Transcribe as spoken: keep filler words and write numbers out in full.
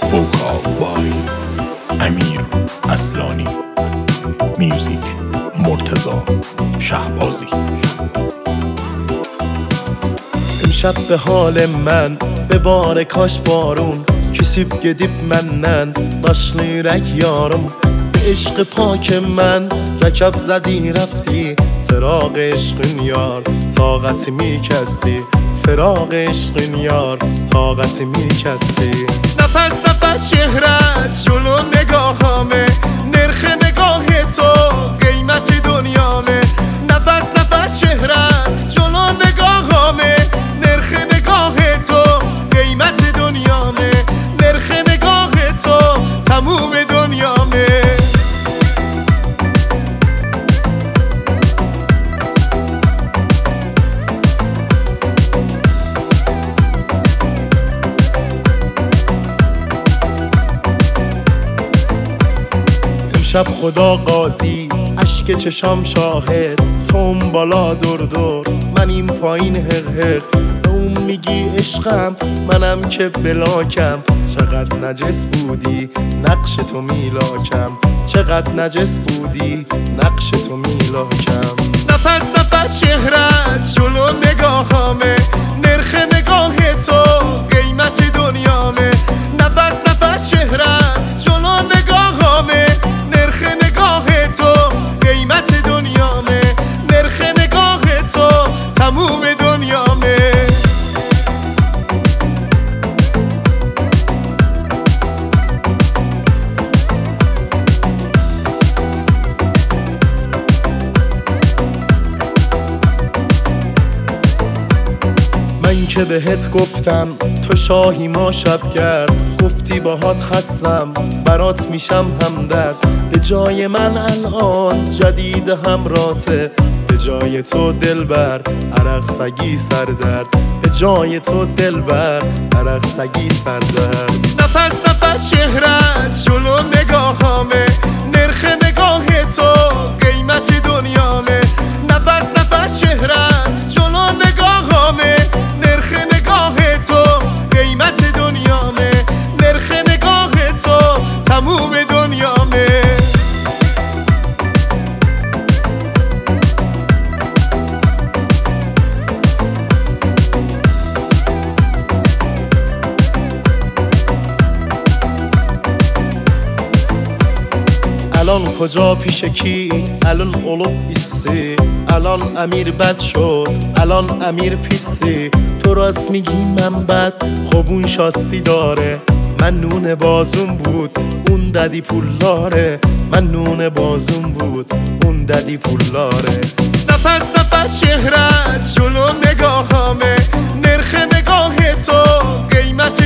وکال بای امیر اصلانی، میوزیک مرتضی شهبازی. امشب به حال من به بار کاش بارun Küsüp gedip menden başlayarak yarım Eşqi pak mən rəkab zədi rəfti Firaq eşqin yar taqətimi kəsdi Firaq eşqin yar taqətimi kəsdi Nəfəs nəfəs şehrət julu negahame Nerx negah to qiyməti dünyame Nəfəs nəfəs şehrət julu negahame Nerx negah to qiyməti dünyame نرخ نگاه تو تموم دنیامه امشب خدا قاضی اشک چشام شاهد توم بالا دور دور من این پایین حق حق به اون میگی عشقم منم که بلاکم چقدر نجس بودی نقش تو میلاکم چقدر نجس بودی نقش تو میلاکم نفس نفس شهرت جلو نگاهامه نرخ نگاه تو قیمت دنیامه نفس نفس شهرت جلو نگاهامه نرخ نگاه تو قیمت دنیامه نرخ نگاه تو تموم دنیامه من که بهت گفتم تو شاهی ما شبگرد گفتی باهات هستم برات میشم همدرد به جای من الان جدید همراته به جای تو دلبر عرق سگی سردرد به جای تو دلبر عرق سگی سردرد نفس نفس شهرت جلو نگاهامه نرخ نگاه تو قیمت دنیامه نفس نفس شهرت جلو نگاهامه نرخ نگاه تو قیمت دنیامه نرخ نگاه تو تموم دنیامه الان کجا پیش کی الان olub hissi الان امیر بد شد الان امیر پیسی تو راست میگی من بد خب اون شاسی داره من نون بازون بود اون ددی پولاره من نون بازون بود اون ددی پولاره نفس نفس شهرت جلو نگاهامه نرخ نگاه تو قیمت